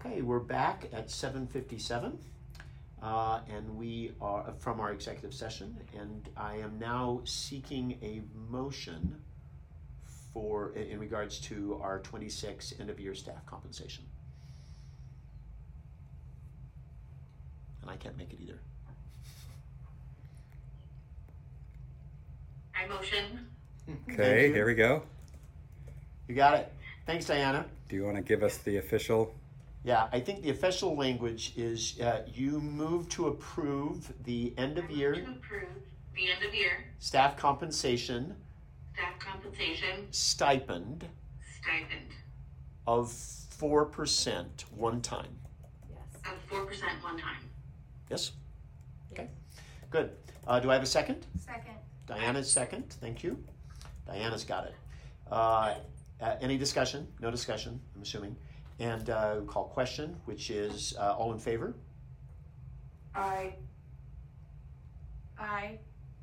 Okay, we're back at 7:57, and we are from our executive session, and I am now seeking a motion for in regards to our 26 end-of-year staff compensation. And I can't make it either. I motion. Okay, here we go. You got it. Thanks, Diana. Do you want to give us the official? Yeah, I think the official language is you move to approve the end-of-year To approve the end of year staff compensation staff compensation stipend stipend of 4% one time. of 4% one time. Yes? Okay, good. Do I have a second? Second. Diana's second, thank you. Diana's got it. Any discussion? No discussion, I'm assuming. And we'll call question, which is all in favor? Aye. Aye.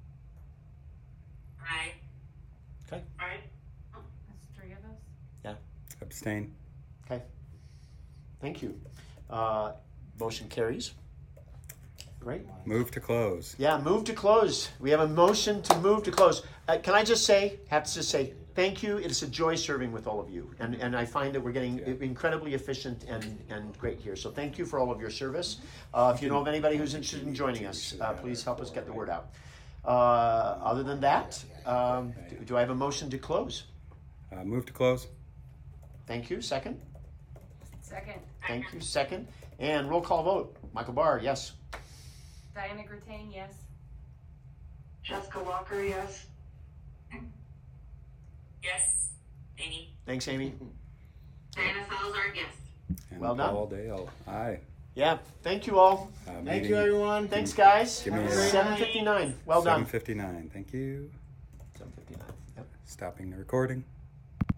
Aye. Okay. Aye. That's three of us. Abstain. Okay. Thank you. Motion carries. Great. Move to close. Yeah, move to close. We have a motion to move to close. Can I just say, thank you. It's a joy serving with all of you. And I find that we're getting incredibly efficient and great here. So thank you for all of your service. If you know of anybody who's interested in joining us, please help us get the word out. Other than that, do I have a motion to close? Move to close. Thank you. Second? Second. Thank you. Second. And roll call vote. Michael Barr, yes. Diana Grattain, yes. Jessica Walker, yes. Yes. Amy. Thanks, Amy. Diana Salazar, yes. And Well done. Paul Dale. Aye. Yeah, thank you all. Thank you, everyone. Thanks, guys. Give me a- 7:59. Well done. 7:59. Thank you. 7:59. Yep. Stopping the recording.